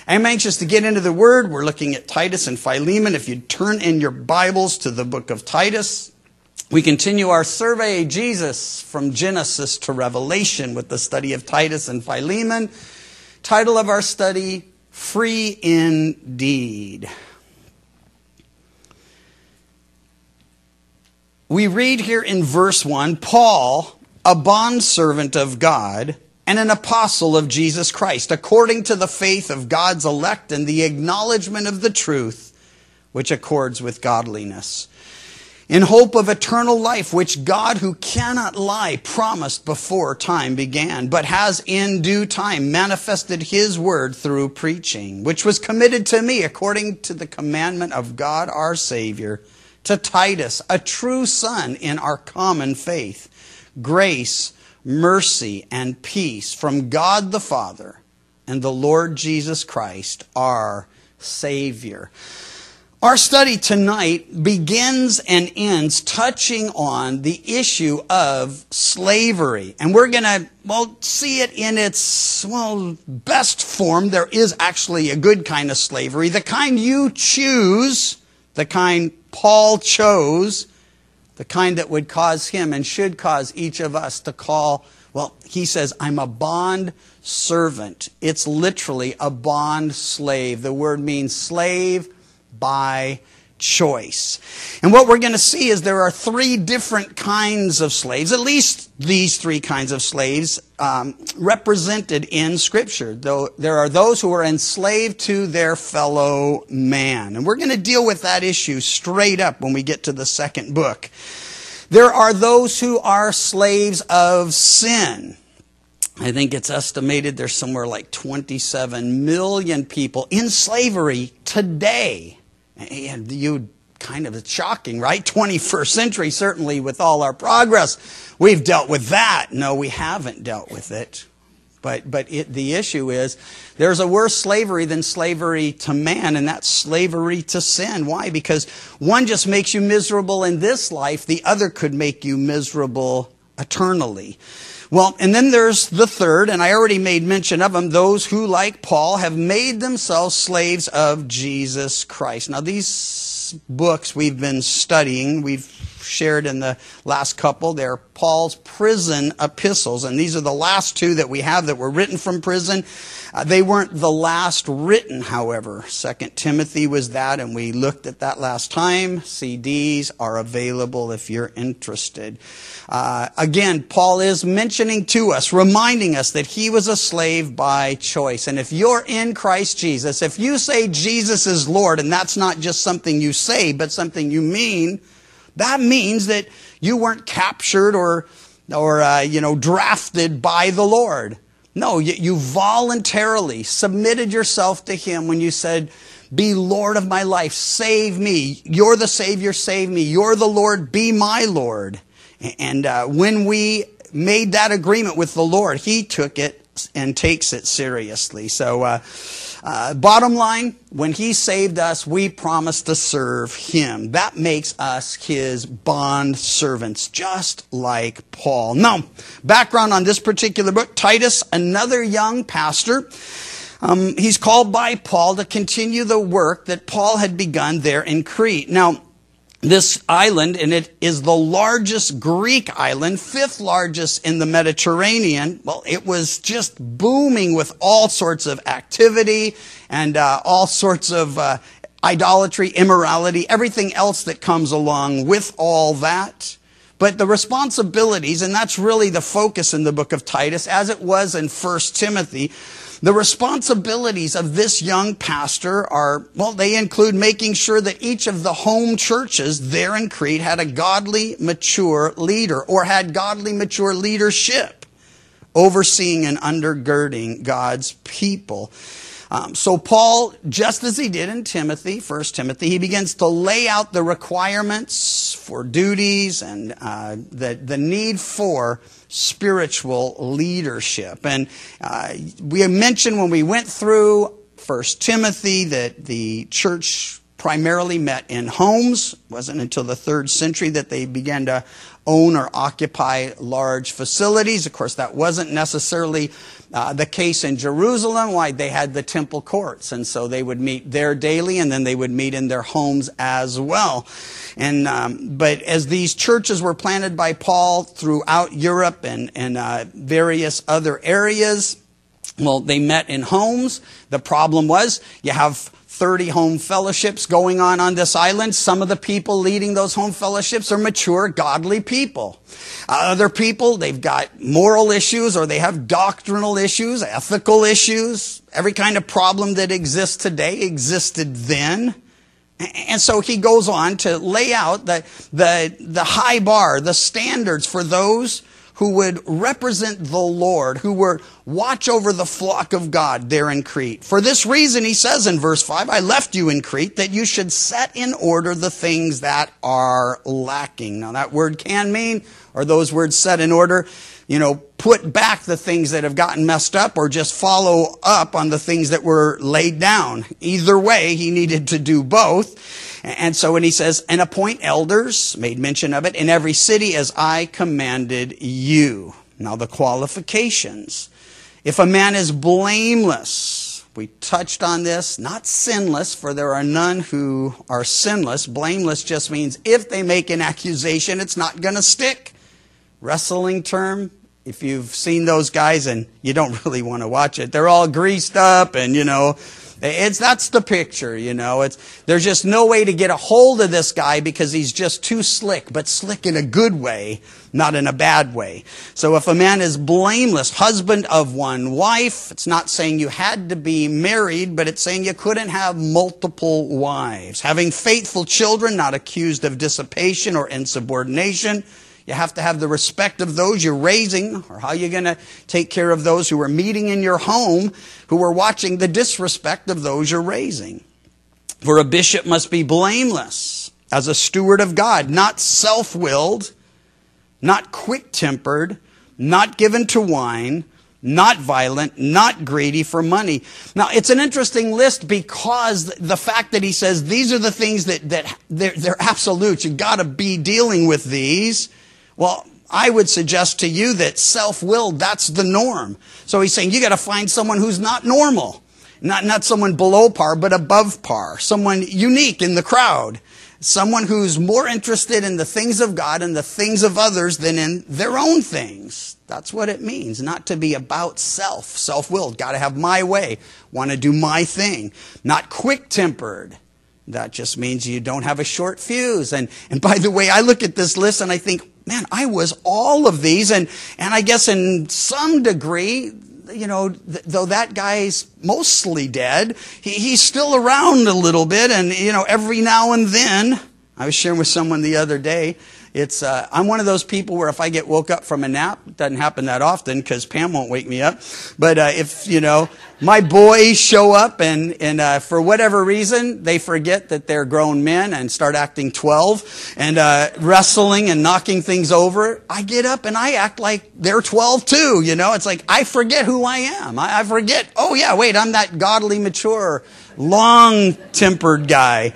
I'm anxious to get into the Word. We're looking at Titus and Philemon. If you turn in your Bibles to the book of Titus, we continue our survey, Jesus, from Genesis to Revelation with the study of Titus and Philemon. Title of our study, Free Indeed. We read here in verse 1, Paul, a bondservant of God and an apostle of Jesus Christ, according to the faith of God's elect and the acknowledgement of the truth which accords with godliness, in hope of eternal life, which God, who cannot lie, promised before time began, but has in due time manifested his word through preaching, which was committed to me according to the commandment of God our Savior, to Titus, a true son in our common faith, grace, mercy, and peace from God the Father and the Lord Jesus Christ, our Savior. Our study tonight begins and ends touching on the issue of slavery. And we're going to, see it in its, best form. There is actually a good kind of slavery. The kind you choose, the kind Paul chose, the kind that would cause him and should cause each of us to call, he says, I'm a bond servant. It's literally a bond slave. The word means slave by choice. And what we're going to see is there are three different kinds of slaves, at least these three kinds of slaves represented in Scripture. Though there are those who are enslaved to their fellow man. And we're going to deal with that issue straight up when we get to the second book. There are those who are slaves of sin. I think it's estimated there's somewhere like 27 million people in slavery today. And it's shocking, right? 21st century, certainly with all our progress, we've dealt with that. No, we haven't dealt with it. But the issue is there's a worse slavery than slavery to man, and that's slavery to sin. Why? Because one just makes you miserable in this life. The other could make you miserable eternally. And then there's the third, and I already made mention of them, those who, like Paul, have made themselves slaves of Jesus Christ. Now, these books we've been studying, we've shared in the last couple, they're Paul's prison epistles, and these are the last two that we have that were written from prison. They weren't the last written, however. 2 Timothy was that, and we looked at that last time. CDs are available if you're interested. Again, Paul is mentioning to us, reminding us that he was a slave by choice. And if you're in Christ Jesus, if you say Jesus is Lord, and that's not just something you say, but something you mean, that means that you weren't captured or drafted by the Lord. No, you voluntarily submitted yourself to him when you said, be Lord of my life, save me. You're the Savior, save me. You're the Lord, be my Lord. And when we made that agreement with the Lord, he took it and takes it seriously. So bottom line, when he saved us, we promised to serve him. That makes us his bond servants, just like Paul. Now, background on this particular book, Titus, another young pastor. He's called by Paul to continue the work that Paul had begun there in Crete. Now, this island, and it is the largest Greek island, fifth largest in the Mediterranean. It was just booming with all sorts of activity and all sorts of idolatry, immorality, everything else that comes along with all that. But the responsibilities, and that's really the focus in the book of Titus, as it was in 1 Timothy, the responsibilities of this young pastor are, they include making sure that each of the home churches there in Crete had a godly, mature leader or had godly, mature leadership overseeing and undergirding God's people. So Paul, just as he did in Timothy, 1 Timothy, he begins to lay out the requirements for duties and the need for spiritual leadership. And we mentioned when we went through 1 Timothy that the church primarily met in homes. It wasn't until the 3rd century that they began to own or occupy large facilities. Of course, that wasn't necessarily the case in Jerusalem. Why? They had the temple courts, and so they would meet there daily, and then they would meet in their homes as well. And but as these churches were planted by Paul throughout Europe and various other areas, well, they met in homes. The problem was you have 30 home fellowships going on this island. Some of the people leading those home fellowships are mature, godly people. Other people, they've got moral issues, or they have doctrinal issues, ethical issues. Every kind of problem that exists today existed then. And so he goes on to lay out the high bar, the standards for those who would represent the Lord, who would watch over the flock of God there in Crete. For this reason, he says in verse 5, I left you in Crete that you should set in order the things that are lacking. Now that word can mean, or those words set in order, put back the things that have gotten messed up, or just follow up on the things that were laid down. Either way, he needed to do both. And so when he says, and appoint elders, made mention of it, in every city as I commanded you. Now the qualifications. If a man is blameless, we touched on this, not sinless, for there are none who are sinless. Blameless just means if they make an accusation, it's not going to stick. Wrestling term, if you've seen those guys and you don't really want to watch it, they're all greased up and, that's the picture, there's just no way to get a hold of this guy because he's just too slick, but slick in a good way, not in a bad way. So if a man is blameless, husband of one wife, it's not saying you had to be married, but it's saying you couldn't have multiple wives. Having faithful children, not accused of dissipation or insubordination. You have to have the respect of those you're raising, or how are you going to take care of those who are meeting in your home, who are watching the disrespect of those you're raising. For a bishop must be blameless as a steward of God, not self-willed, not quick-tempered, not given to wine, not violent, not greedy for money. Now, it's an interesting list because the fact that he says these are the things that they're absolutes. You've got to be dealing with these. Well, I would suggest to you that self-willed, that's the norm. So he's saying you got to find someone who's not normal. Not someone below par, but above par. Someone unique in the crowd. Someone who's more interested in the things of God and the things of others than in their own things. That's what it means, not to be about self. Self-willed, got to have my way. Want to do my thing. Not quick-tempered. That just means you don't have a short fuse. And by the way, I look at this list and I think, man, I was all of these. And I guess in some degree, though that guy's mostly dead, he's still around a little bit. And, every now and then, I was sharing with someone the other day, I'm one of those people where if I get woke up from a nap, it doesn't happen that often because Pam won't wake me up. But if, my boys show up and for whatever reason, they forget that they're grown men and start acting 12 and wrestling and knocking things over, I get up and I act like they're 12 too. It's like I forget who I am. I forget, oh yeah, wait, I'm that godly, mature, long-tempered guy.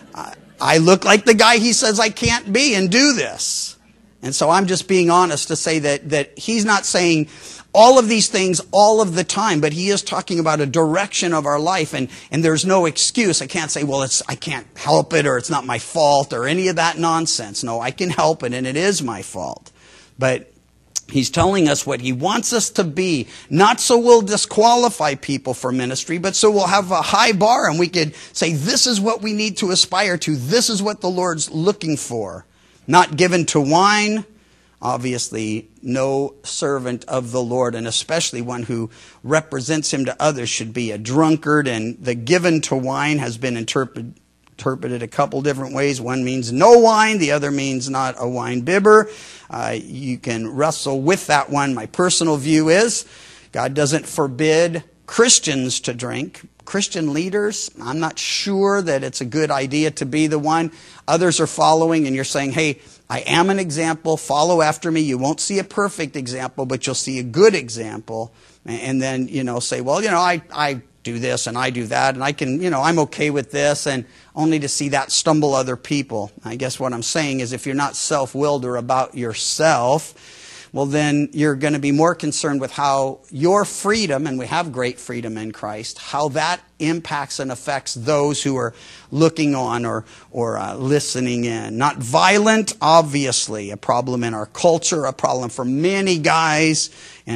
I look like the guy he says I can't be and do this. And so I'm just being honest to say that he's not saying all of these things all of the time, but he is talking about a direction of our life, and there's no excuse. I can't say, well, I can't help it, or it's not my fault, or any of that nonsense. No, I can help it, and it is my fault. But he's telling us what he wants us to be, not so we'll disqualify people for ministry, but so we'll have a high bar and we could say, this is what we need to aspire to. This is what the Lord's looking for. Not given to wine. Obviously, no servant of the Lord, and especially one who represents him to others, should be a drunkard. And the given to wine has been interpreted a couple different ways. One means no wine. The other means not a wine bibber. You can wrestle with that one. My personal view is God doesn't forbid Christians to drink. Christian leaders, I'm not sure that it's a good idea to be the one. Others are following and you're saying, hey, I am an example. Follow after me. You won't see a perfect example, but you'll see a good example. And then, say, well, I do this and I do that, and I can, I'm okay with this, and only to see that stumble other people. I guess what I'm saying is if you're not self-willed or about yourself, well, then you're going to be more concerned with how your freedom, and we have great freedom in Christ, how that impacts and affects those who are looking on or listening in. Not violent, obviously, a problem in our culture, a problem for many guys,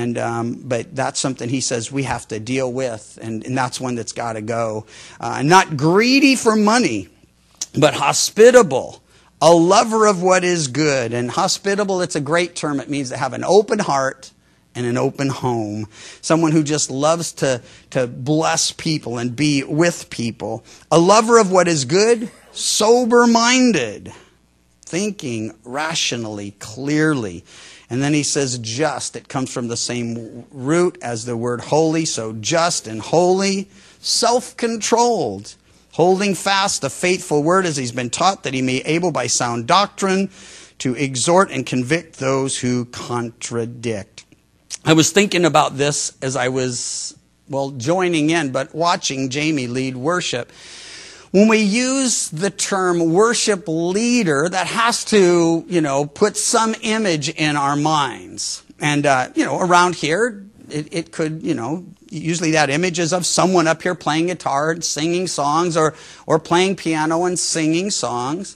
but that's something he says we have to deal with, and that's one that's got to go. Not greedy for money, but hospitable. A lover of what is good. And hospitable, it's a great term. It means to have an open heart and an open home. Someone who just loves to bless people and be with people. A lover of what is good, sober-minded, thinking rationally, clearly. And then he says just. It comes from the same root as the word holy. So just and holy, self-controlled. Holding fast the faithful word as he's been taught, that he may be able by sound doctrine to exhort and convict those who contradict. I was thinking about this as I was, joining in, but watching Jamie lead worship. When we use the term worship leader, that has to, put some image in our minds. And, around here, it could, usually that image is of someone up here playing guitar and singing songs, or playing piano and singing songs.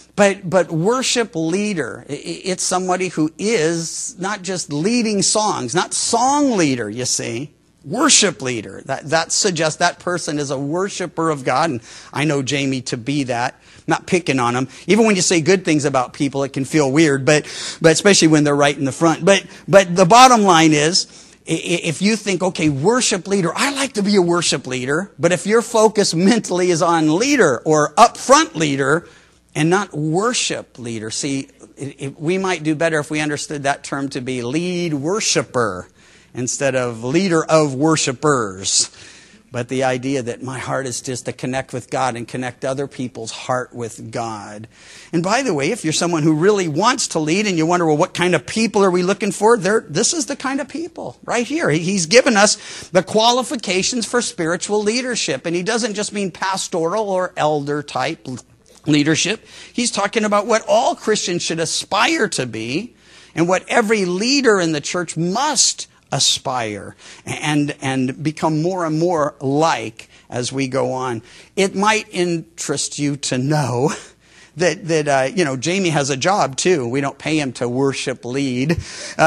But worship leader, it's somebody who is not just leading songs, not song leader, you see. Worship leader. That suggests that person is a worshiper of God, and I know Jamie to be that. I'm not picking on him. Even when you say good things about people, it can feel weird, but especially when they're right in the front. But the bottom line is, if you think, okay, worship leader, I like to be a worship leader, but if your focus mentally is on leader or upfront leader and not worship leader, see, we might do better if we understood that term to be lead worshiper instead of leader of worshipers. But the idea that my heart is just to connect with God and connect other people's heart with God. And by the way, if you're someone who really wants to lead and you wonder, well, what kind of people are we looking for? This is the kind of people right here. He's given us the qualifications for spiritual leadership. And he doesn't just mean pastoral or elder type leadership. He's talking about what all Christians should aspire to be and what every leader in the church must aspire and become more and more like as we go on. It might interest you to know that Jamie has a job too. We don't pay him to worship lead.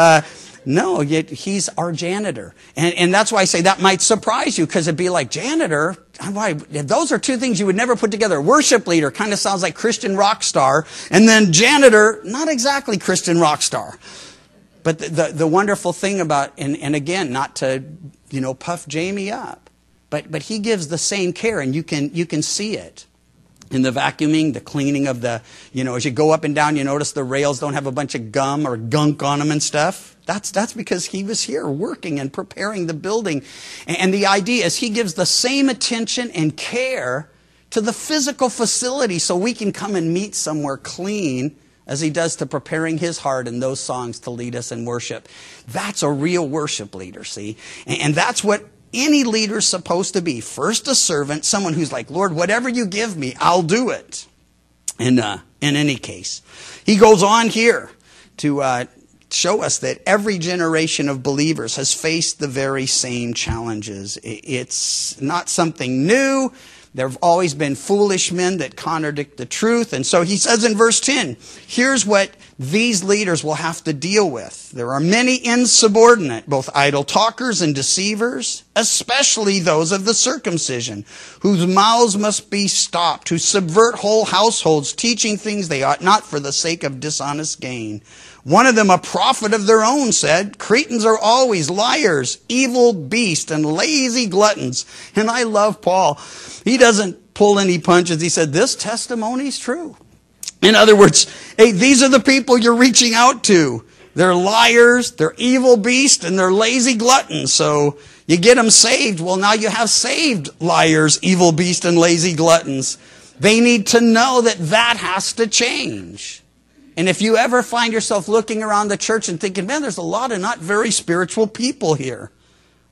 No, yet he's our janitor. And that's why I say that might surprise you, because it'd be like, janitor? Why? Those are two things you would never put together. Worship leader kind of sounds like Christian rock star, and then janitor, not exactly Christian rock star. But the wonderful thing about, and again, not to, puff Jamie up, but he gives the same care, and you can see it in the vacuuming, the cleaning of the, as you go up and down, you notice the rails don't have a bunch of gum or gunk on them and stuff. That's because he was here working and preparing the building. And the idea is he gives the same attention and care to the physical facility so we can come and meet somewhere clean as he does to preparing his heart in those songs to lead us in worship. That's a real worship leader, see? And that's what any leader's supposed to be. First a servant, someone who's like, Lord, whatever you give me, I'll do it. And in any case, he goes on here to show us that every generation of believers has faced the very same challenges. It's not something new. There have always been foolish men that contradict the truth. And so he says in verse 10, here's what these leaders will have to deal with. There are many insubordinate, both idle talkers and deceivers, especially those of the circumcision, whose mouths must be stopped, who subvert whole households, teaching things they ought not for the sake of dishonest gain. One of them, a prophet of their own, said, Cretans are always liars, evil beasts, and lazy gluttons. And I love Paul. He doesn't pull any punches. He said, this testimony is true. In other words, hey, these are the people you're reaching out to. They're liars, they're evil beasts, and they're lazy gluttons. So you get them saved. Well, now you have saved liars, evil beasts, and lazy gluttons. They need to know that has to change. And if you ever find yourself looking around the church and thinking, man, there's a lot of not very spiritual people here. Well,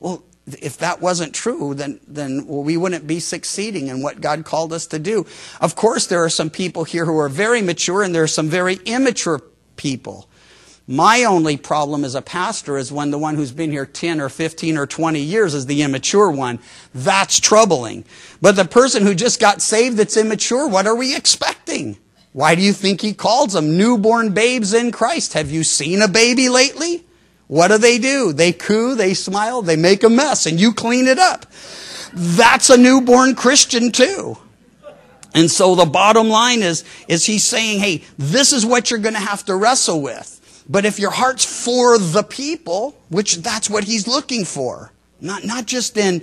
if that wasn't true, then we wouldn't be succeeding in what God called us to do. Of course, there are some people here who are very mature, and there are some very immature people. My only problem as a pastor is when the one who's been here 10 or 15 or 20 years is the immature one. That's troubling. But the person who just got saved that's immature, what are we expecting? Why do you think he calls them newborn babes in Christ? Have you seen a baby lately? What do? They coo, they smile, they make a mess, and you clean it up. That's a newborn Christian too. And so the bottom line is he's saying, hey, this is what you're going to have to wrestle with. But if your heart's for the people, which that's what he's looking for, not just in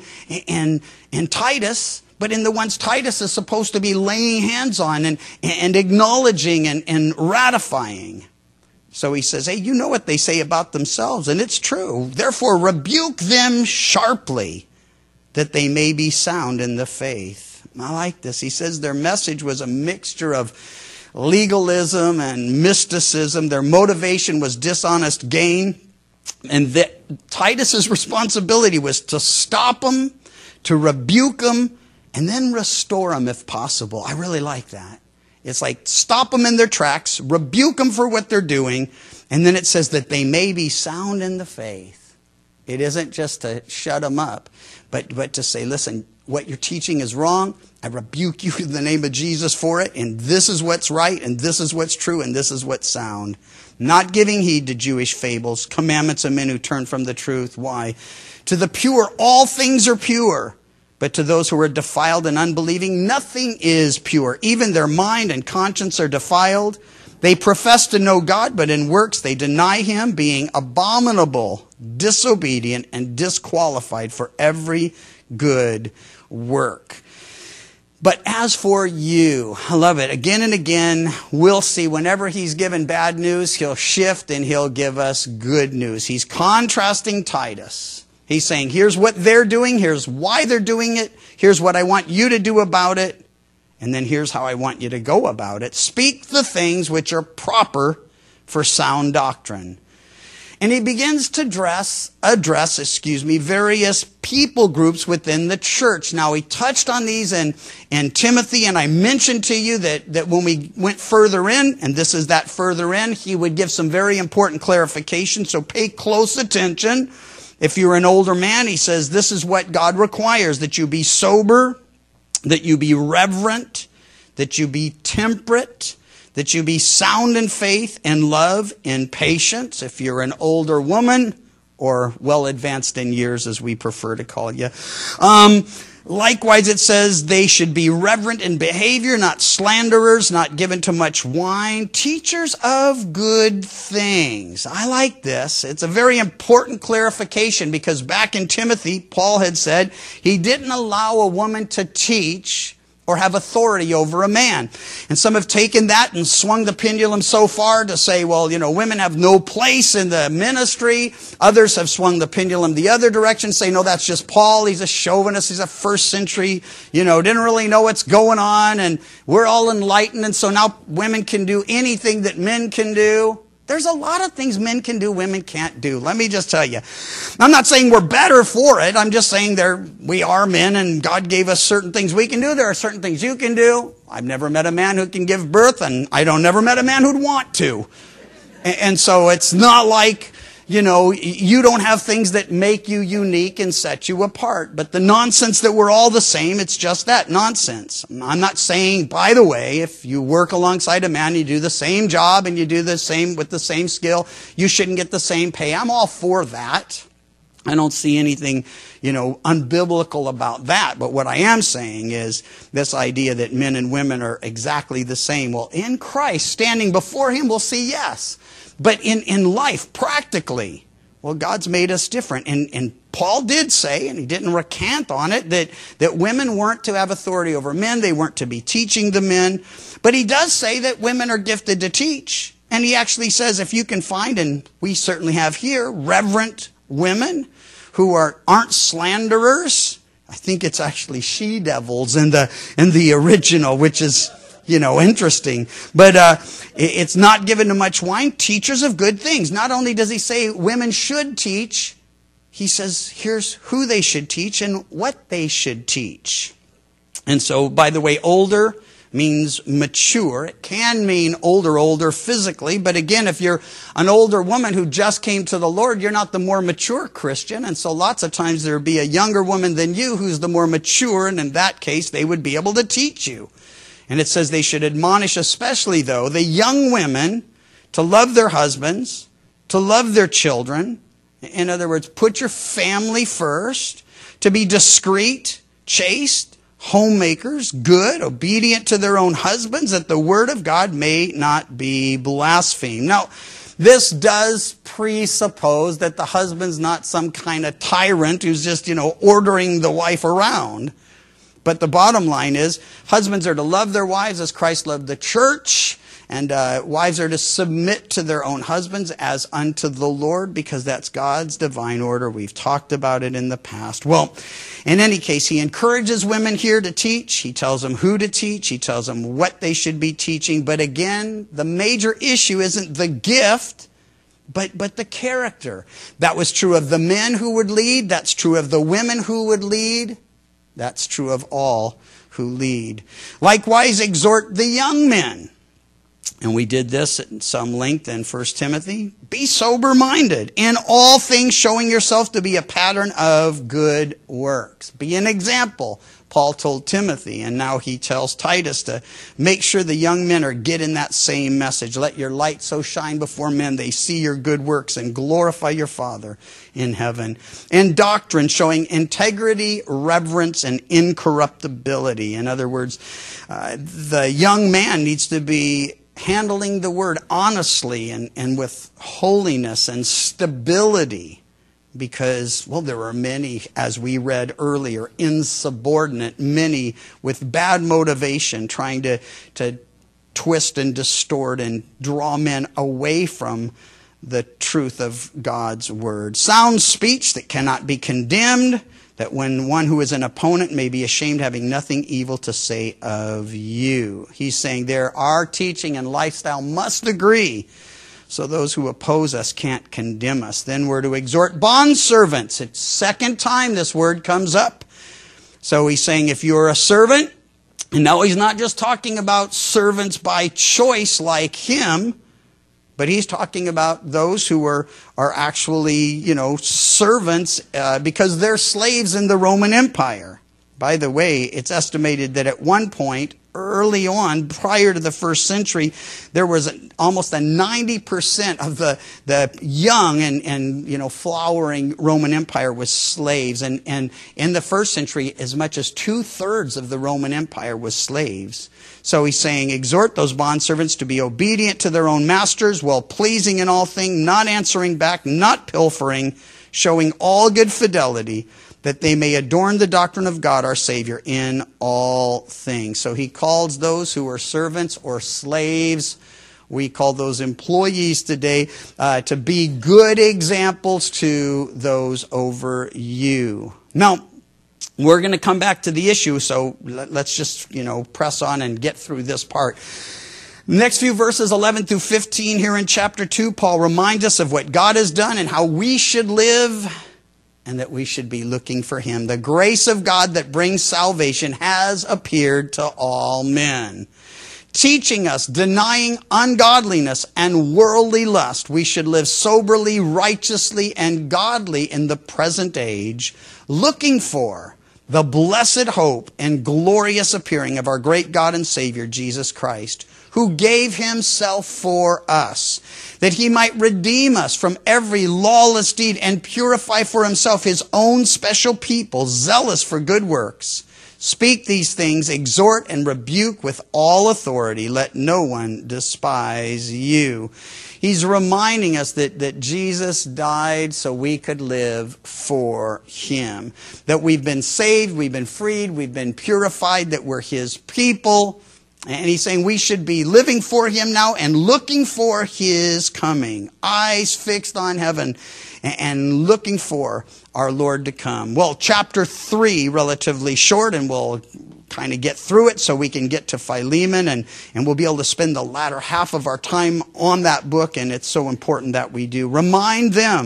Titus, but in the ones Titus is supposed to be laying hands on and acknowledging and ratifying. So he says, hey, you know what they say about themselves, and it's true. Therefore, rebuke them sharply, that they may be sound in the faith. I like this. He says their message was a mixture of legalism and mysticism. Their motivation was dishonest gain. And that Titus's responsibility was to stop them, to rebuke them, and then restore them if possible. I really like that. It's like stop them in their tracks, rebuke them for what they're doing, and then it says that they may be sound in the faith. It isn't just to shut them up, but to say, listen, what you're teaching is wrong. I rebuke you in the name of Jesus for it, and this is what's right, and this is what's true, and this is what's sound. Not giving heed to Jewish fables, commandments of men who turn from the truth. Why? To the pure, all things are pure. But to those who are defiled and unbelieving, nothing is pure. Even their mind and conscience are defiled. They profess to know God, but in works they deny him, being abominable, disobedient, and disqualified for every good work. But as for you, I love it. Again and again, we'll see whenever he's given bad news, he'll shift and he'll give us good news. He's contrasting Titus. He's saying, here's what they're doing, here's why they're doing it, here's what I want you to do about it, and then here's how I want you to go about it. Speak the things which are proper for sound doctrine. And he begins to address various people groups within the church. Now, he touched on these in Timothy, and I mentioned to you that when we went further in, and this is that further in, he would give some very important clarification, so pay close attention. If you're an older man, he says, this is what God requires, that you be sober, that you be reverent, that you be temperate, that you be sound in faith, in love, in patience. If you're an older woman, or well advanced in years, as we prefer to call you. Likewise, it says they should be reverent in behavior, not slanderers, not given to much wine, teachers of good things. I like this. It's a very important clarification because back in Timothy, Paul had said he didn't allow a woman to teach or have authority over a man. And some have taken that and swung the pendulum so far to say, well, women have no place in the ministry. Others have swung the pendulum the other direction, say, no, that's just Paul. He's a chauvinist. He's a first century, didn't really know what's going on. And we're all enlightened. And so now women can do anything that men can do. There's a lot of things men can do, women can't do. Let me just tell you. I'm not saying we're better for it. I'm just saying we are men and God gave us certain things we can do. There are certain things you can do. I've never met a man who can give birth, and I never met a man who'd want to. And so it's not like, you don't have things that make you unique and set you apart. But the nonsense that we're all the same, it's just that, nonsense. I'm not saying, by the way, if you work alongside a man, you do the same job and you do the same with the same skill, you shouldn't get the same pay. I'm all for that. I don't see anything, unbiblical about that. But what I am saying is this idea that men and women are exactly the same. Well, in Christ, standing before him, we'll see yes. But in life, practically, well, God's made us different. And Paul did say, and he didn't recant on it, that women weren't to have authority over men. They weren't to be teaching the men. But he does say that women are gifted to teach. And he actually says if you can find, and we certainly have here, reverent women who aren't slanderers. I think it's actually she-devils in the original, which is interesting. But it's not given to much wine. Teachers of good things. Not only does he say women should teach, he says, here's who they should teach and what they should teach. And so, by the way, older means mature. It can mean older physically. But again, if you're an older woman who just came to the Lord, you're not the more mature Christian. And so lots of times there would be a younger woman than you who's the more mature. And in that case, they would be able to teach you. And it says they should admonish, especially though, the young women to love their husbands, to love their children. In other words, put your family first, to be discreet, chaste, homemakers, good, obedient to their own husbands, that the word of God may not be blasphemed. Now, this does presuppose that the husband's not some kind of tyrant who's just, ordering the wife around. But the bottom line is, husbands are to love their wives as Christ loved the church. And wives are to submit to their own husbands as unto the Lord, because that's God's divine order. We've talked about it in the past. Well, in any case, he encourages women here to teach. He tells them who to teach. He tells them what they should be teaching. But again, the major issue isn't the gift, but the character. That was true of the men who would lead. That's true of the women who would lead. That's true of all who lead. Likewise, exhort the young men. And we did this at some length in 1 Timothy. Be sober-minded, in all things showing yourself to be a pattern of good works. Be an example, Paul told Timothy, and now he tells Titus to make sure the young men are getting that same message. Let your light so shine before men they see your good works and glorify your Father in heaven. And doctrine, showing integrity, reverence, and incorruptibility. In other words, the young man needs to be handling the word honestly and with holiness and stability, because, there are many, as we read earlier, insubordinate, many with bad motivation, trying to twist and distort and draw men away from the truth of God's word. Sound speech that cannot be condemned, that when one who is an opponent may be ashamed, having nothing evil to say of you. He's saying there, our teaching and lifestyle must agree, so those who oppose us can't condemn us. Then we're to exhort bondservants. It's second time this word comes up. So he's saying if you're a servant, and now he's not just talking about servants by choice like him, but he's talking about those who are actually, servants because they're slaves in the Roman Empire. By the way, it's estimated that at one point, early on, prior to the first century, there was almost a 90% of the young and flowering Roman Empire was slaves. And in the first century, as much as 2/3 of the Roman Empire was slaves. So he's saying, exhort those bondservants to be obedient to their own masters, well-pleasing in all things, not answering back, not pilfering, showing all good fidelity, that they may adorn the doctrine of God our Savior in all things. So he calls those who are servants or slaves, we call those employees today, to be good examples to those over you. Now, we're going to come back to the issue, so let's just, press on and get through this part. Next few verses, 11 through 15 here in chapter 2, Paul reminds us of what God has done and how we should live, and that we should be looking for him. The grace of God that brings salvation has appeared to all men, teaching us, denying ungodliness and worldly lust, we should live soberly, righteously, and godly in the present age, looking for the blessed hope and glorious appearing of our great God and Savior, Jesus Christ, who gave himself for us, that he might redeem us from every lawless deed and purify for himself his own special people, zealous for good works. Speak these things, exhort and rebuke with all authority. Let no one despise you. He's reminding us that Jesus died so we could live for him. That we've been saved, we've been freed, we've been purified, that we're his people. And he's saying we should be living for him now and looking for his coming. Eyes fixed on heaven and looking for our Lord to come. Well, chapter 3, relatively short, and we'll kind of get through it so we can get to Philemon, and we'll be able to spend the latter half of our time on that book, and it's so important that we do. Remind them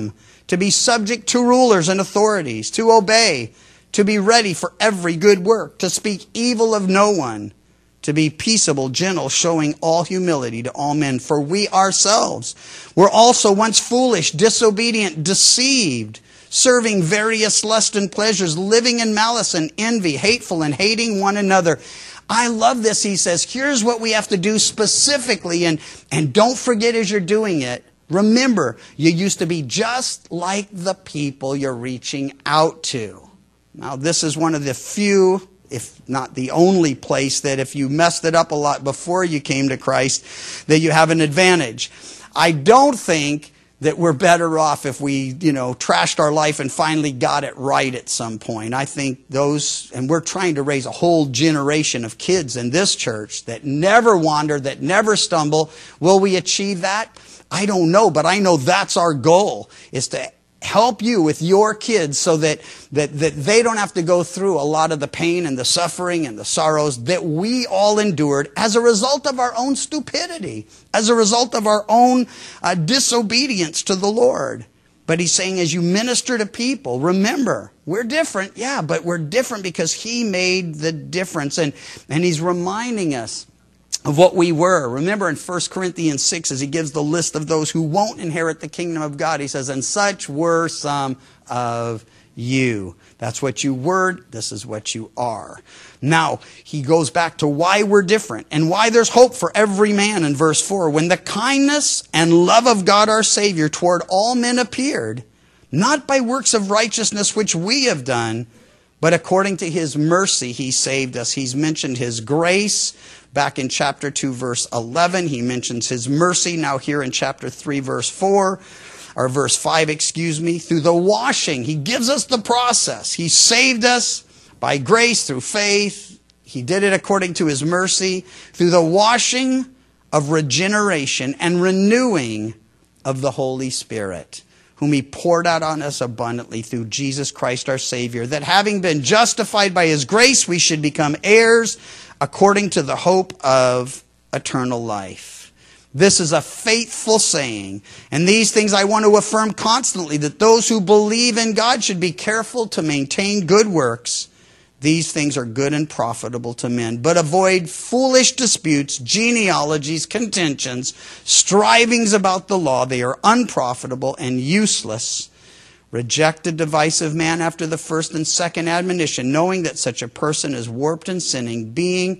to be subject to rulers and authorities, to obey, to be ready for every good work, to speak evil of no one, to be peaceable, gentle, showing all humility to all men. For we ourselves were also once foolish, disobedient, deceived, serving various lusts and pleasures, living in malice and envy, hateful and hating one another. I love this. He says, here's what we have to do specifically, and don't forget as you're doing it, remember, you used to be just like the people you're reaching out to. Now, this is one of the few, if not the only place, that if you messed it up a lot before you came to Christ, that you have an advantage. I don't think that we're better off if we, trashed our life and finally got it right at some point. I think and we're trying to raise a whole generation of kids in this church that never wander, that never stumble. Will we achieve that? I don't know, but I know that's our goal, is to help you with your kids so that they don't have to go through a lot of the pain and the suffering and the sorrows that we all endured as a result of our own stupidity, as a result of our own disobedience to the Lord. But he's saying, as you minister to people, remember, we're different, yeah, but we're different because he made the difference. And he's reminding us of what we were. Remember in 1 Corinthians 6, as he gives the list of those who won't inherit the kingdom of God, he says, and such were some of you. That's what you were. This is what you are. Now, he goes back to why we're different and why there's hope for every man in verse 4. When the kindness and love of God our Savior toward all men appeared, not by works of righteousness which we have done, but according to his mercy he saved us. He's mentioned his grace back in chapter 2, verse 11. He mentions his mercy now here in chapter 3, verse 4, or verse 5, through the washing. He gives us the process. He saved us by grace through faith. He did it according to his mercy through the washing of regeneration and renewing of the Holy Spirit, whom he poured out on us abundantly through Jesus Christ our Savior, that having been justified by his grace, we should become heirs according to the hope of eternal life. This is a faithful saying, and these things I want to affirm constantly, that those who believe in God should be careful to maintain good works. These things are good and profitable to men, but avoid foolish disputes, genealogies, contentions, strivings about the law. They are unprofitable and useless. Reject a divisive man after the first and second admonition, knowing that such a person is warped and sinning, being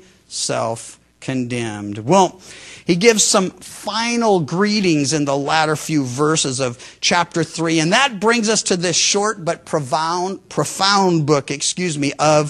self-condemned. Well, he gives some final greetings in the latter few verses of chapter 3, and that brings us to this short but profound book, of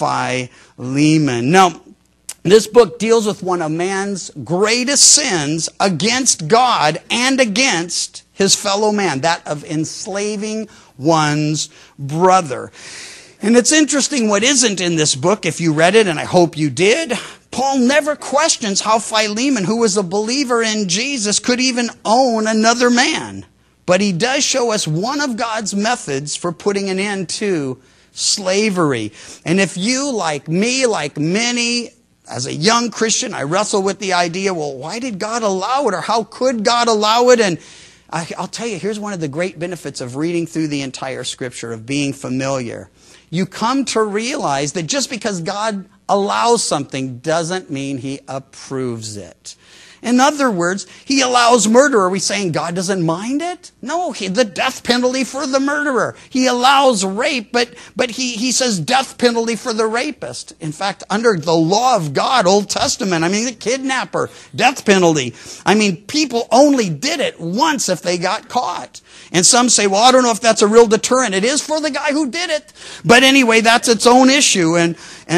Philemon. Now, this book deals with one of man's greatest sins against God and against his fellow man, that of enslaving one's brother. And it's interesting what isn't in this book, if you read it, and I hope you did. Paul never questions how Philemon, who was a believer in Jesus, could even own another man. But he does show us one of God's methods for putting an end to slavery. And if you, like me, like many, as a young Christian, I wrestle with the idea, well, why did God allow it? Or how could God allow it? And I'll tell you, here's one of the great benefits of reading through the entire Scripture, of being familiar. You come to realize that just because God allows something doesn't mean he approves it. In other words, he allows murder. Are we saying God doesn't mind it? No, the death penalty for the murderer. He allows rape, but he says death penalty for the rapist. In fact, under the law of God, Old Testament, the kidnapper, death penalty. People only did it once if they got caught. And some say, well, I don't know if that's a real deterrent. It is for the guy who did it. But anyway, that's its own issue. And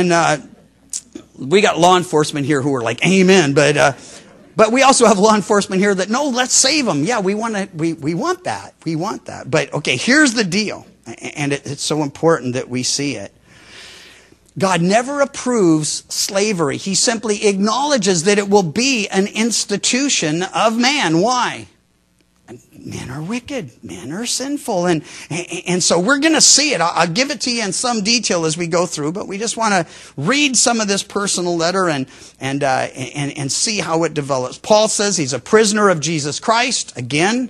we got law enforcement here who are like, amen, but we also have law enforcement here that, no, let's save them. Yeah, we want that. We want that. But, okay, here's the deal. And it's so important that we see it. God never approves slavery. He simply acknowledges that it will be an institution of man. Why? Men are wicked. Men are sinful. And so we're going to see it. I'll give it to you in some detail as we go through, but we just want to read some of this personal letter and see how it develops. Paul says he's a prisoner of Jesus Christ. Again,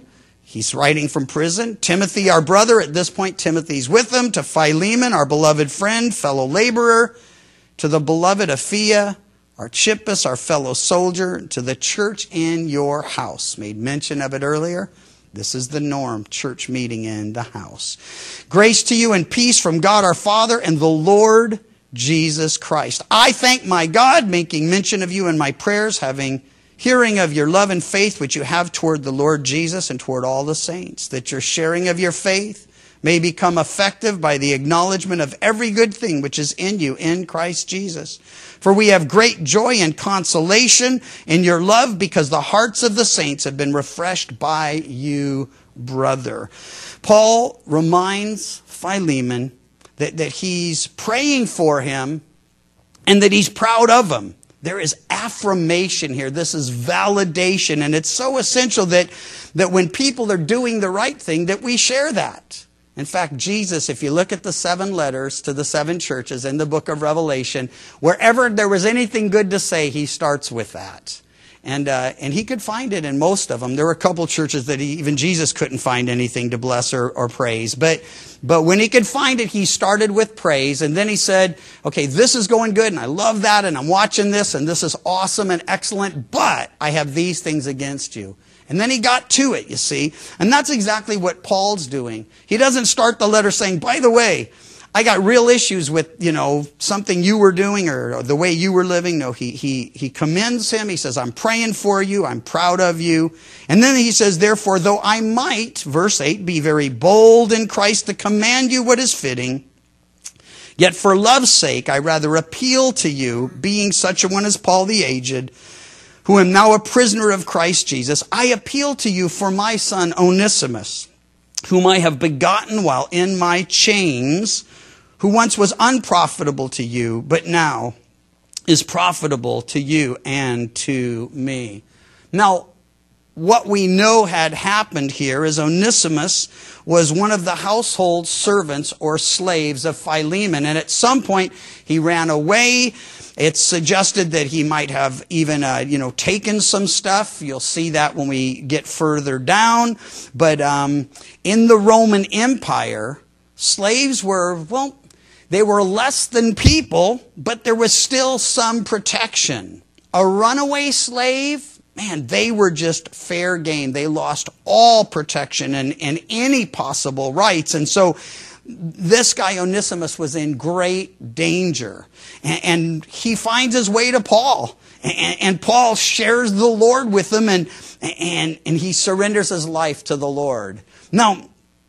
He's writing from prison. Timothy, our brother, at this point, Timothy's with him. To Philemon, our beloved friend, fellow laborer. To the beloved Apphia, Archippus, our fellow soldier. To the church in your house. Made mention of it earlier. This is the norm, church meeting in the house. Grace to you and peace from God our Father and the Lord Jesus Christ. I thank my God, making mention of you in my prayers, having hearing of your love and faith which you have toward the Lord Jesus and toward all the saints, that your sharing of your faith may become effective by the acknowledgement of every good thing which is in you in Christ Jesus. For we have great joy and consolation in your love, because the hearts of the saints have been refreshed by you, brother. Paul reminds Philemon that he's praying for him and that he's proud of him. There is affirmation here. This is validation. And it's so essential that when people are doing the right thing, that we share that. In fact, Jesus, if you look at the 7 letters to the 7 churches in the book of Revelation, wherever there was anything good to say, he starts with that. And he could find it in most of them. There were a couple churches that even Jesus couldn't find anything to bless or praise. But when he could find it, he started with praise. And then he said, okay, this is going good, and I love that, and I'm watching this, and this is awesome and excellent, but I have these things against you. And then he got to it, you see. And that's exactly what Paul's doing. He doesn't start the letter saying, by the way, I got real issues with, something you were doing or the way you were living. No, he commends him. He says, I'm praying for you. I'm proud of you. And then he says, therefore, though I might, verse 8, be very bold in Christ to command you what is fitting, yet for love's sake I rather appeal to you, being such a one as Paul the aged, who am now a prisoner of Christ Jesus. I appeal to you for my son Onesimus, whom I have begotten while in my chains, who once was unprofitable to you, but now is profitable to you and to me. Now, what we know had happened here is Onesimus was one of the household servants or slaves of Philemon, and at some point he ran away. It's suggested that he might have even, taken some stuff. You'll see that when we get further down. But in the Roman Empire, slaves were, they were less than people, but there was still some protection. A runaway slave, man, they were just fair game. They lost all protection and any possible rights. And so this guy Onesimus was in great danger. And he finds his way to Paul. And Paul shares the Lord with him, and he surrenders his life to the Lord. Now,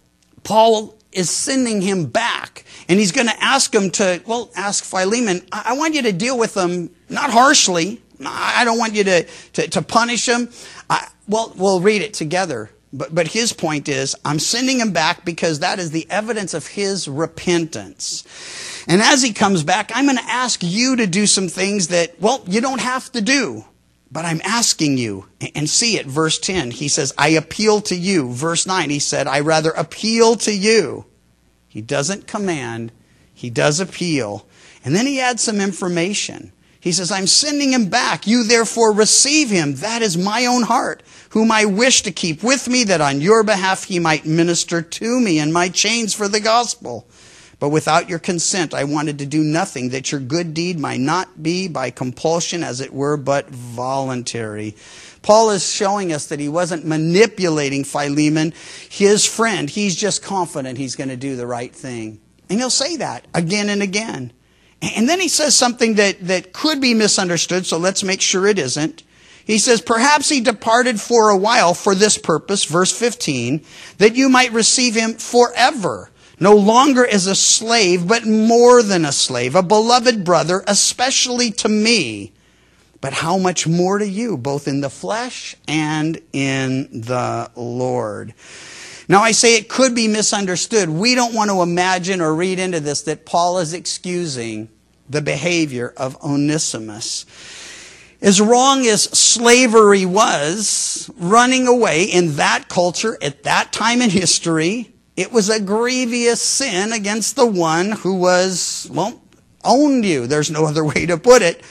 Paul is sending him back. And he's going to ask him ask Philemon, I want you to deal with him, not harshly. I don't want you to punish him. We'll read it together. But his point is, I'm sending him back because that is the evidence of his repentance. And as he comes back, I'm going to ask you to do some things that, you don't have to do. But I'm asking you. And see it, verse 10. He says, I appeal to you. Verse 9, he said, I rather appeal to you. He doesn't command. He does appeal. And then he adds some information. He says, I'm sending him back. You therefore receive him. That is my own heart, whom I wish to keep with me, that on your behalf he might minister to me in my chains for the gospel. But without your consent, I wanted to do nothing, that your good deed might not be by compulsion, as it were, but voluntary. Paul is showing us that he wasn't manipulating Philemon, his friend. He's just confident he's going to do the right thing. And he'll say that again and again. And then he says something that could be misunderstood, so let's make sure it isn't. He says, perhaps he departed for a while for this purpose, verse 15, that you might receive him forever, no longer as a slave, but more than a slave, a beloved brother, especially to me, but how much more to you, both in the flesh and in the Lord. Now, I say it could be misunderstood. We don't want to imagine or read into this that Paul is excusing the behavior of Onesimus. As wrong as slavery was, running away in that culture at that time in history, it was a grievous sin against the one who owned you. There's no other way to put it.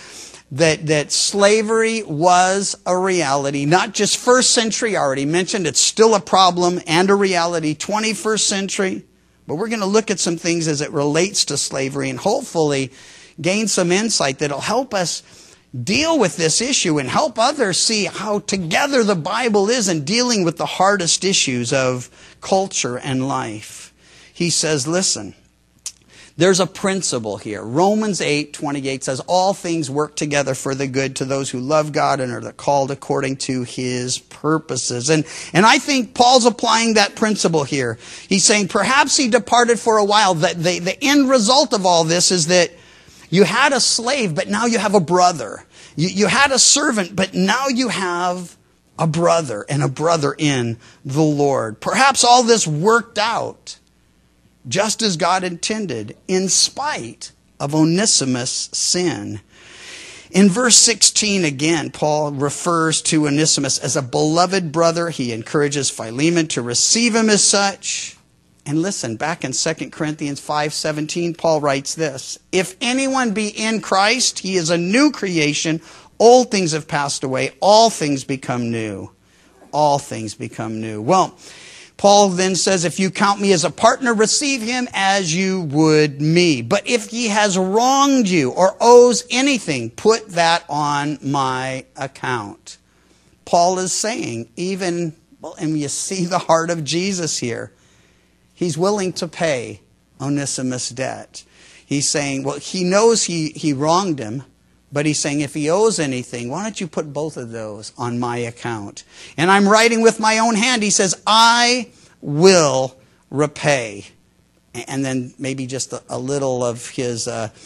that slavery was a reality, not just first century, I already mentioned it's still a problem and a reality, 21st century. But we're going to look at some things as it relates to slavery and hopefully gain some insight that'll help us deal with this issue and help others see how together the Bible is in dealing with the hardest issues of culture and life. He says, listen, there's a principle here. Romans 8:28 says, all things work together for the good to those who love God and are called according to His purposes. And I think Paul's applying that principle here. He's saying perhaps he departed for a while. That the end result of all this is that you had a slave, but now you have a brother. You had a servant, but now you have a brother and a brother in the Lord. Perhaps all this worked out just as God intended, in spite of Onesimus' sin. In verse 16 again, Paul refers to Onesimus as a beloved brother. He encourages Philemon to receive him as such. And listen, back in 2 Corinthians 5:17, Paul writes this, if anyone be in Christ, he is a new creation. Old things have passed away. All things become new. All things become new. Well, Paul then says, if you count me as a partner, receive him as you would me. But if he has wronged you or owes anything, put that on my account. Paul is saying, and you see the heart of Jesus here. He's willing to pay Onesimus' debt. He's saying, well, he knows he wronged him, but he's saying, if he owes anything, why don't you put both of those on my account? And I'm writing with my own hand. He says, I will repay. And then maybe just a little of his,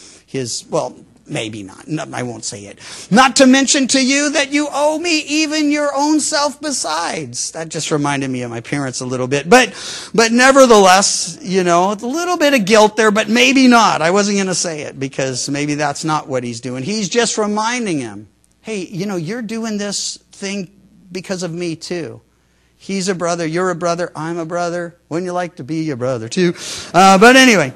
well, maybe not. No, I won't say it. Not to mention to you that you owe me even your own self besides. That just reminded me of my parents a little bit. But nevertheless, a little bit of guilt there, but maybe not. I wasn't going to say it because maybe that's not what he's doing. He's just reminding him, hey, you're doing this thing because of me too. He's a brother, you're a brother, I'm a brother. Wouldn't you like to be your brother too? But anyway.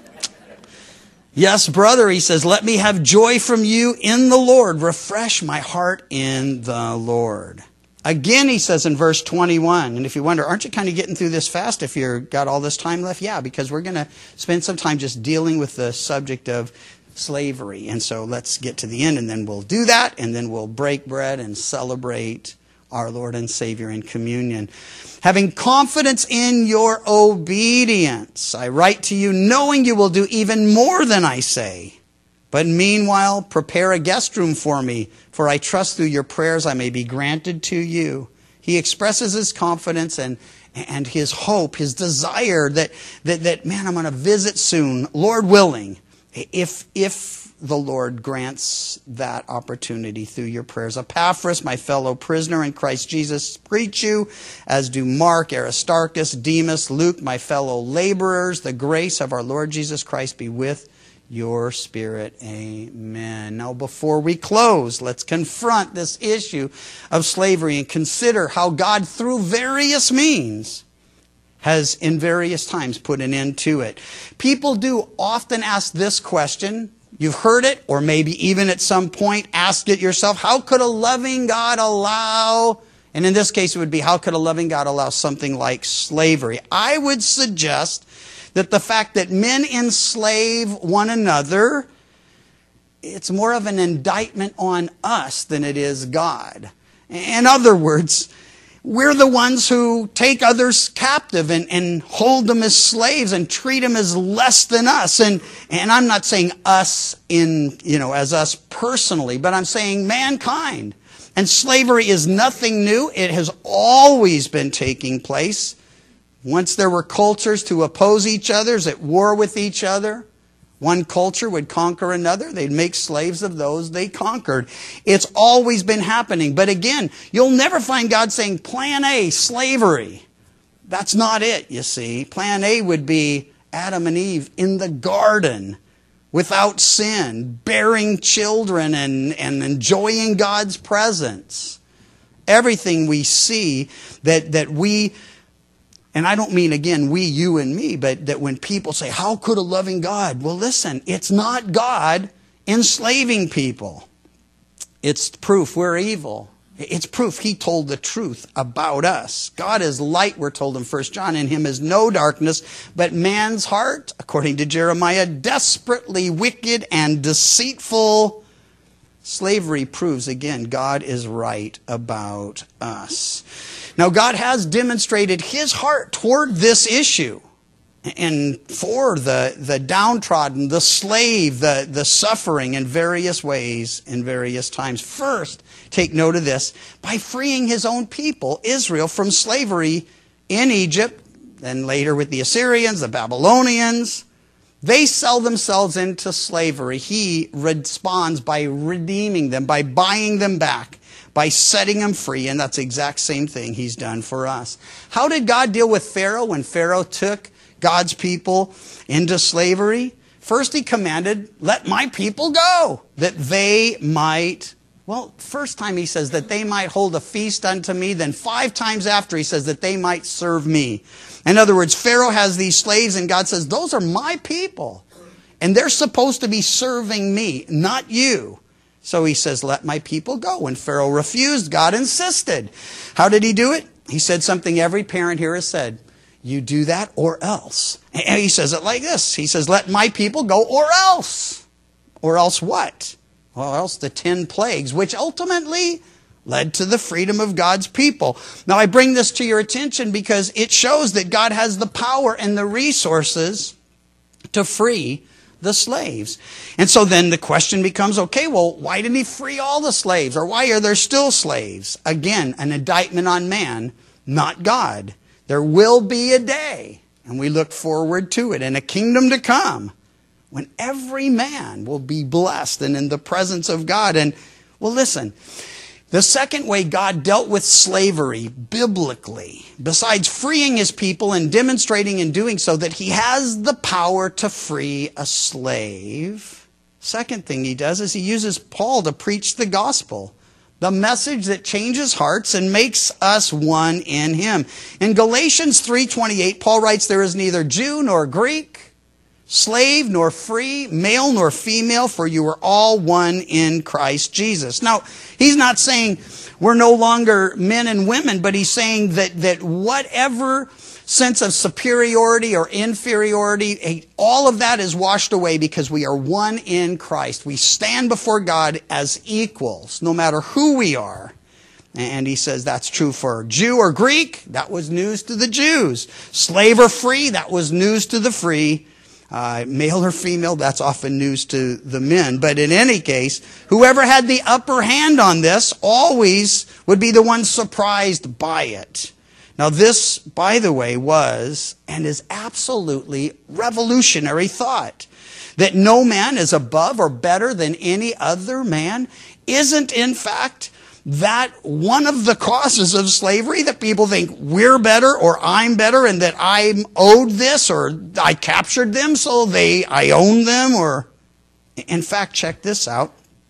Yes, brother, he says, let me have joy from you in the Lord. Refresh my heart in the Lord. Again, he says in verse 21, and if you wonder, aren't you kind of getting through this fast if you've got all this time left? Yeah, because we're going to spend some time just dealing with the subject of slavery. And so let's get to the end, and then we'll do that, and then we'll break bread and celebrate our Lord and Savior in communion. Having confidence in your obedience, I write to you knowing you will do even more than I say. But meanwhile, prepare a guest room for me, for I trust through your prayers I may be granted to you. He expresses his confidence and his hope, his desire that man, I'm going to visit soon, Lord willing, if the Lord grants that opportunity through your prayers. Epaphras, my fellow prisoner in Christ Jesus, greet you, as do Mark, Aristarchus, Demas, Luke, my fellow laborers. The grace of our Lord Jesus Christ be with your spirit. Amen. Now, before we close, let's confront this issue of slavery and consider how God, through various means, has in various times put an end to it. People do often ask this question. You've heard it, or maybe even at some point asked it yourself. How could a loving God allow, and in this case it would be, how could a loving God allow something like slavery? I would suggest that the fact that men enslave one another, it's more of an indictment on us than it is God. In other words, we're the ones who take others captive and hold them as slaves and treat them as less than us. And I'm not saying us as us personally, but I'm saying mankind. And slavery is nothing new. It has always been taking place. Once there were cultures to oppose each other, at war with each other, one culture would conquer another. They'd make slaves of those they conquered. It's always been happening. But again, you'll never find God saying, Plan A, slavery. That's not it, you see. Plan A would be Adam and Eve in the garden without sin, bearing children and enjoying God's presence. Everything we see that we... And I don't mean, again, we, you, and me, but that when people say, how could a loving God? Well, listen, it's not God enslaving people. It's proof we're evil. It's proof he told the truth about us. God is light, we're told in 1 John. In him is no darkness, but man's heart, according to Jeremiah, desperately wicked and deceitful. Slavery proves, again, God is right about us. Now, God has demonstrated his heart toward this issue. And for the downtrodden, the slave, the suffering in various ways, in various times. First, take note of this, by freeing his own people, Israel, from slavery in Egypt, then later with the Assyrians, the Babylonians. They sell themselves into slavery. He responds by redeeming them, by buying them back, by setting them free. And that's the exact same thing he's done for us. How did God deal with Pharaoh when Pharaoh took God's people into slavery? First he commanded, let my people go, that they might, well, first time he says that they might hold a feast unto me. Then 5 times after he says that they might serve me. In other words, Pharaoh has these slaves and God says, those are my people. And they're supposed to be serving me, not you. So he says, let my people go. When Pharaoh refused, God insisted. How did he do it? He said something every parent here has said. You do that or else. And he says it like this. He says, let my people go or else. Or else what? Well, else the 10 plagues, which ultimately led to the freedom of God's people. Now, I bring this to your attention because it shows that God has the power and the resources to free the slaves. And so then the question becomes, okay, well, why didn't he free all the slaves? Or why are there still slaves? Again, an indictment on man, not God. There will be a day, and we look forward to it, and a kingdom to come when every man will be blessed and in the presence of God. And, well, listen, the second way God dealt with slavery biblically, besides freeing his people and demonstrating in doing so that he has the power to free a slave, second thing he does is he uses Paul to preach the gospel. The message that changes hearts and makes us one in him. In Galatians 3:28, Paul writes, there is neither Jew nor Greek, slave nor free, male nor female, for you are all one in Christ Jesus. Now, he's not saying we're no longer men and women, but he's saying that whatever sense of superiority or inferiority, all of that is washed away because we are one in Christ. We stand before God as equals, no matter who we are. And he says that's true for Jew or Greek. That was news to the Jews. Slave or free, that was news to the free. Male or female, that's often news to the men. But in any case, whoever had the upper hand on this always would be the one surprised by it. Now this, by the way, was and is absolutely revolutionary thought. That no man is above or better than any other man isn't in fact that one of the causes of slavery, that people think we're better or I'm better and that I'm owed this or I captured them so I own them. Or in fact, check this out.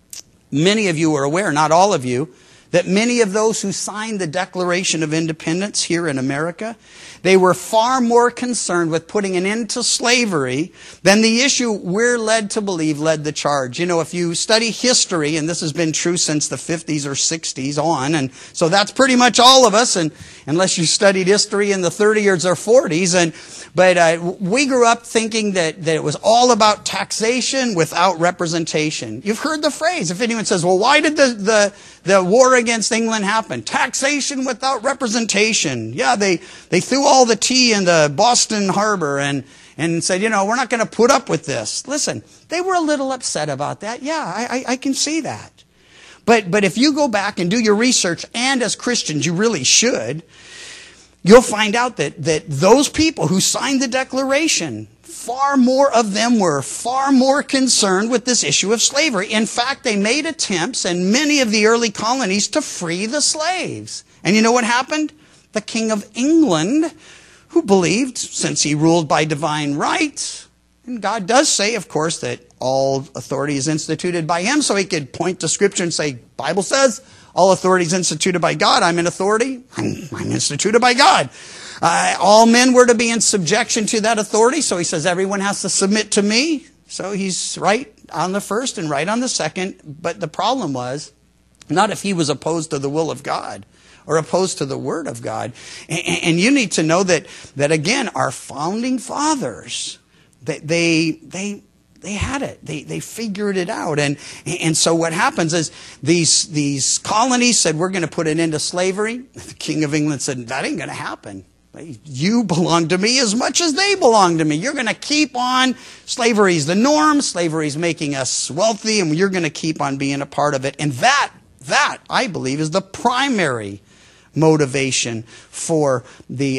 Many of you are aware, not all of you, that many of those who signed the Declaration of Independence here in America, they were far more concerned with putting an end to slavery than the issue we're led to believe led the charge. You know, if you study history, and this has been true since the 50s or 60s on, and so that's pretty much all of us, and unless you studied history in the 30s or 40s, but we grew up thinking that it was all about taxation without representation. You've heard the phrase. If anyone says, well, why did the war against England happen? Taxation without representation. Yeah, they threw all the tea in the Boston Harbor and said, you know, we're not going to put up with this. Listen, they were a little upset about that. Yeah, I can see that. But if you go back and do your research, and as Christians you really should, you'll find out that those people who signed the Declaration, far more of them were far more concerned with this issue of slavery. In fact, they made attempts in many of the early colonies to free the slaves. And you know what happened? The King of England, who believed, since he ruled by divine right, and God does say, of course, that all authority is instituted by him, so he could point to Scripture and say, Bible says, all authority is instituted by God. I'm in authority. I'm instituted by God. All men were to be in subjection to that authority. So he says everyone has to submit to me. So he's right on the first and right on the second. But the problem was not if he was opposed to the will of God or opposed to the Word of God. And you need to know that again, our founding fathers, they had it. They figured it out. And so what happens is these colonies said, we're going to put an end to slavery. The King of England said, that ain't going to happen. You belong to me as much as they belong to me. You're going to keep on. Slavery is the norm. Slavery is making us wealthy, and you're going to keep on being a part of it. And that, I believe, is the primary motivation for the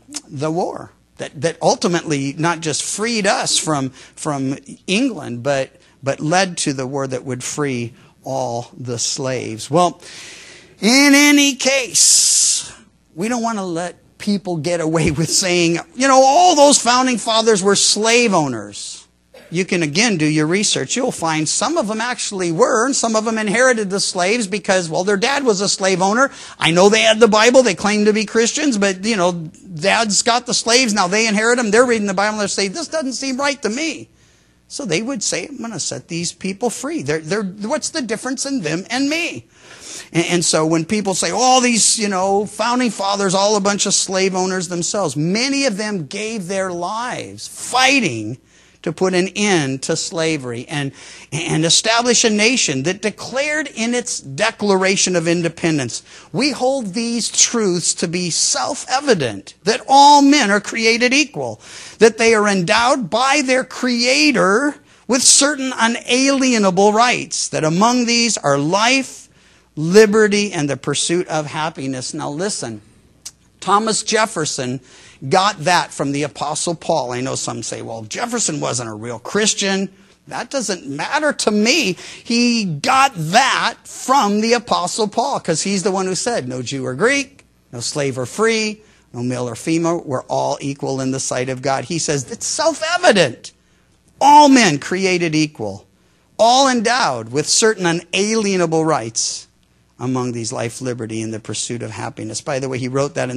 war. That ultimately not just freed us from England, but led to the war that would free all the slaves. Well, in any case, we don't want to let people get away with saying, all those founding fathers were slave owners. You can again do your research. You'll find some of them actually were, and some of them inherited the slaves because, their dad was a slave owner. I know they had the Bible. They claimed to be Christians, but, dad's got the slaves. Now they inherit them. They're reading the Bible and they're saying, this doesn't seem right to me. So they would say, I'm going to set these people free. What's the difference in them and me? And so when people say, all these, founding fathers, all a bunch of slave owners themselves, many of them gave their lives fighting to put an end to slavery and establish a nation that declared in its Declaration of Independence, we hold these truths to be self-evident, that all men are created equal, that they are endowed by their Creator with certain unalienable rights, that among these are life, liberty, and the pursuit of happiness. Now listen, Thomas Jefferson got that from the Apostle Paul. I know some say, Jefferson wasn't a real Christian. That doesn't matter to me. He got that from the Apostle Paul because he's the one who said, no Jew or Greek, no slave or free, no male or female, we're all equal in the sight of God. He says it's self-evident. All men created equal, all endowed with certain unalienable rights. Among these, life, liberty, and the pursuit of happiness. By the way, he wrote that in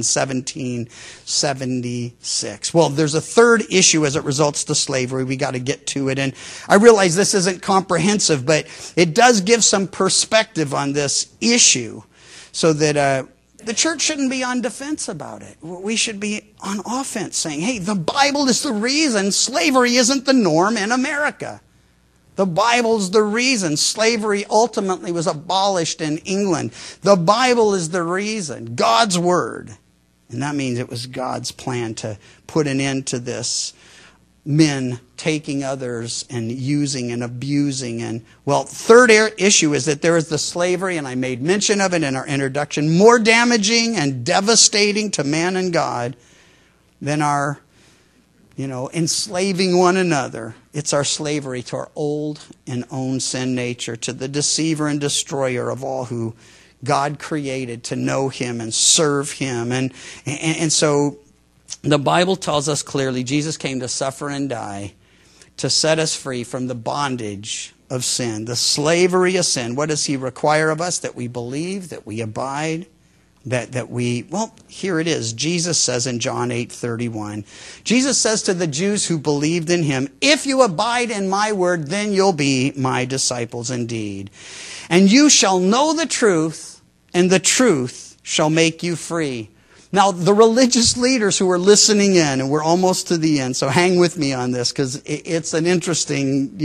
1776. Well, there's a third issue as it results to slavery. We got to get to it. And I realize this isn't comprehensive, but it does give some perspective on this issue so that the church shouldn't be on defense about it. We should be on offense, saying, hey, the Bible is the reason slavery isn't the norm in America. The Bible's the reason slavery ultimately was abolished in England. The Bible is the reason. God's Word. And that means it was God's plan to put an end to this. Men taking others and using and abusing. And third issue is that there is the slavery, and I made mention of it in our introduction, more damaging and devastating to man and God than our enslaving one another. It's our slavery to our old and own sin nature, to the deceiver and destroyer of all who God created to know Him and serve Him. And so the Bible tells us clearly Jesus came to suffer and die to set us free from the bondage of sin, the slavery of sin. What does He require of us? That we believe, that we abide, that we, here it is. Jesus says in John 8:31, Jesus says to the Jews who believed in Him, if you abide in my word, then you'll be my disciples indeed. And you shall know the truth, and the truth shall make you free. Now, the religious leaders who are listening in, and we're almost to the end, so hang with me on this because it's an interesting,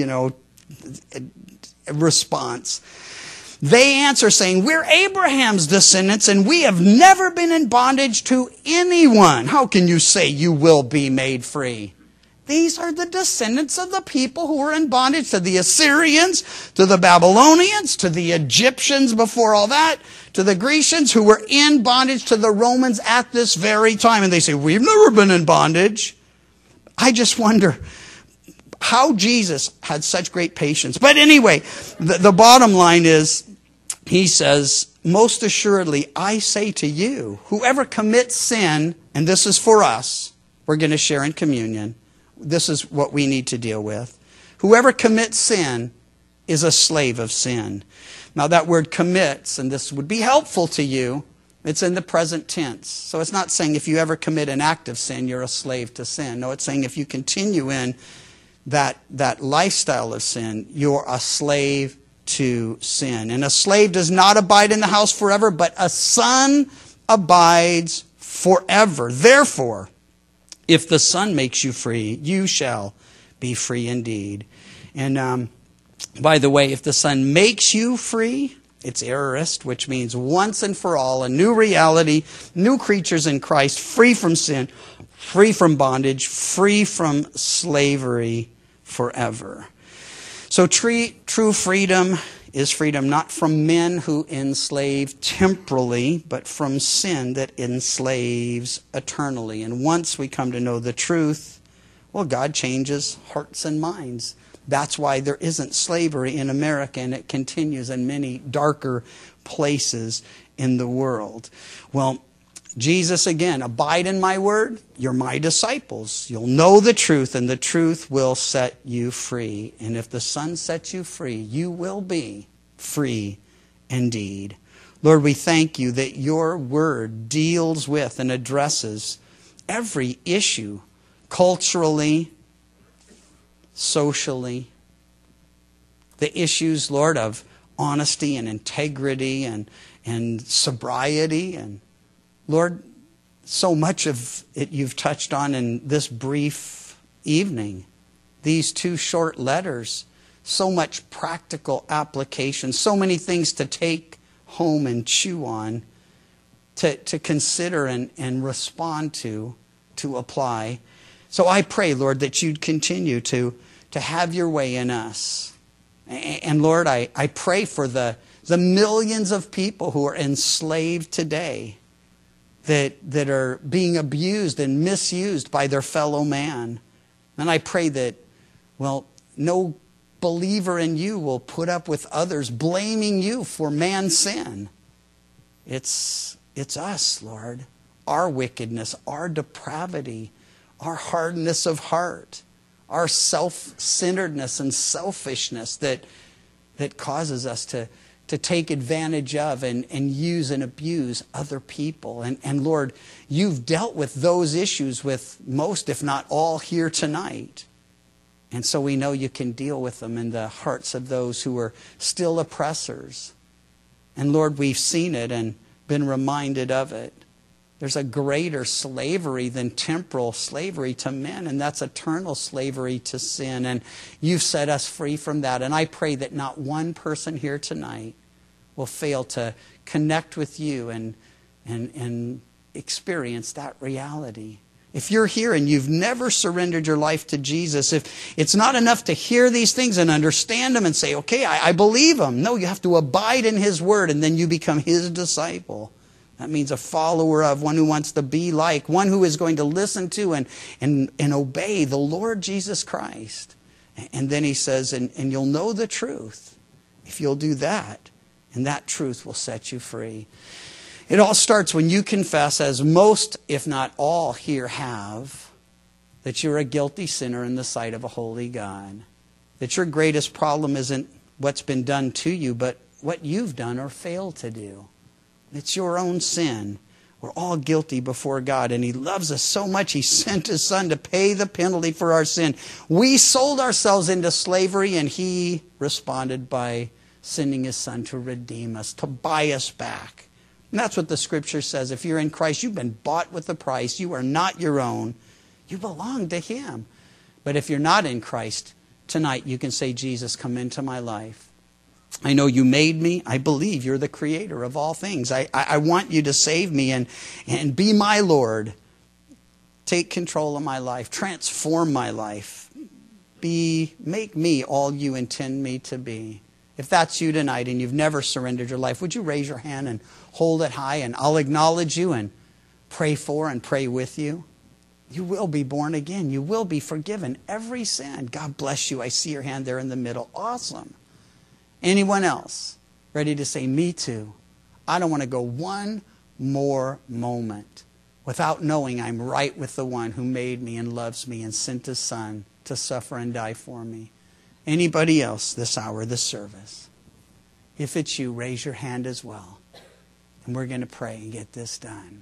response. They answer saying, we're Abraham's descendants and we have never been in bondage to anyone. How can you say you will be made free? These are the descendants of the people who were in bondage to the Assyrians, to the Babylonians, to the Egyptians before all that, to the Grecians who were in bondage to the Romans at this very time. And they say, we've never been in bondage. I just wonder how Jesus had such great patience. But anyway, the bottom line is, He says, most assuredly, I say to you, whoever commits sin, and this is for us, we're going to share in communion. This is what we need to deal with. Whoever commits sin is a slave of sin. Now that word commits, and this would be helpful to you, it's in the present tense. So it's not saying if you ever commit an act of sin, you're a slave to sin. No, it's saying if you continue in that lifestyle of sin, you're a slave to sin. And a slave does not abide in the house forever, but a son abides forever. Therefore, if the Son makes you free, you shall be free indeed. And by the way, if the Son makes you free, it's aorist, which means once and for all, a new reality, new creatures in Christ, free from sin, free from bondage, free from slavery forever. So true freedom is freedom not from men who enslave temporally, but from sin that enslaves eternally. And once we come to know the truth, well, God changes hearts and minds. That's why there isn't slavery in America, and it continues in many darker places in the world. Well, Jesus again, abide in my word, you're my disciples. You'll know the truth, and the truth will set you free. And if the Son sets you free, you will be free indeed. Lord, we thank you that your word deals with and addresses every issue, culturally, socially. The issues, Lord, of honesty and integrity and sobriety. And Lord, so much of it you've touched on in this brief evening. These 2 short letters, so much practical application, so many things to take home and chew on, to consider and respond to apply. So I pray, Lord, that you'd continue to have your way in us. And Lord, I pray for the millions of people who are enslaved today, that are being abused and misused by their fellow man. And I pray that, well, no believer in you will put up with others blaming you for man's sin. It's us, Lord, our wickedness, our depravity, our hardness of heart, our self-centeredness and selfishness that causes us to take advantage of and use and abuse other people. And Lord, you've dealt with those issues with most, if not all, here tonight. And so we know you can deal with them in the hearts of those who are still oppressors. And Lord, we've seen it and been reminded of it. There's a greater slavery than temporal slavery to men, and that's eternal slavery to sin. And you've set us free from that. And I pray that not one person here tonight will fail to connect with you and experience that reality. If you're here and you've never surrendered your life to Jesus, if it's not enough to hear these things and understand them and say, okay, I believe them. No, you have to abide in His Word, and then you become His disciple. That means a follower of, one who wants to be like, one who is going to listen to and obey the Lord Jesus Christ. And then he says, and you'll know the truth if you'll do that, and that truth will set you free. It all starts when you confess, as most, if not all here have, that you're a guilty sinner in the sight of a holy God. That your greatest problem isn't what's been done to you, but what you've done or failed to do. It's your own sin. We're all guilty before God, and He loves us so much He sent His Son to pay the penalty for our sin. We sold ourselves into slavery, and He responded by sending His Son to redeem us, to buy us back. And that's what the Scripture says. If you're in Christ, you've been bought with a price. You are not your own. You belong to Him. But if you're not in Christ, tonight you can say, Jesus, come into my life. I know you made me. I believe you're the creator of all things. I want you to save me and be my Lord. Take control of my life. Transform my life. Make me all you intend me to be. If that's you tonight and you've never surrendered your life, would you raise your hand and hold it high, and I'll acknowledge you and pray for and pray with you. You will be born again. You will be forgiven every sin. God bless you. I see your hand there in the middle. Awesome. Anyone else ready to say, me too? I don't want to go one more moment without knowing I'm right with the one who made me and loves me and sent His Son to suffer and die for me. Anybody else this hour, this service? If it's you, raise your hand as well. And we're going to pray and get this done.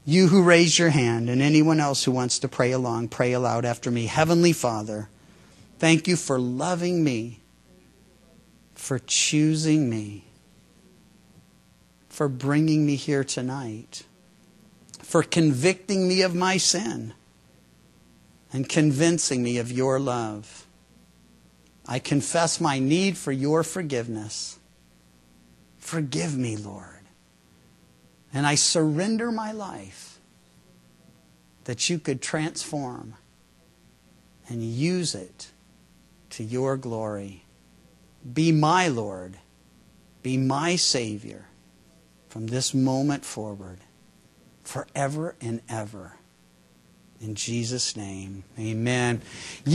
You who raised your hand and anyone else who wants to pray along, pray aloud after me. Heavenly Father, thank you for loving me, for choosing me, for bringing me here tonight, for convicting me of my sin and convincing me of your love. I confess my need for your forgiveness. Forgive me, Lord. And I surrender my life that you could transform and use it to your glory. Be my Lord. Be my Savior from this moment forward, forever and ever. In Jesus' name, amen.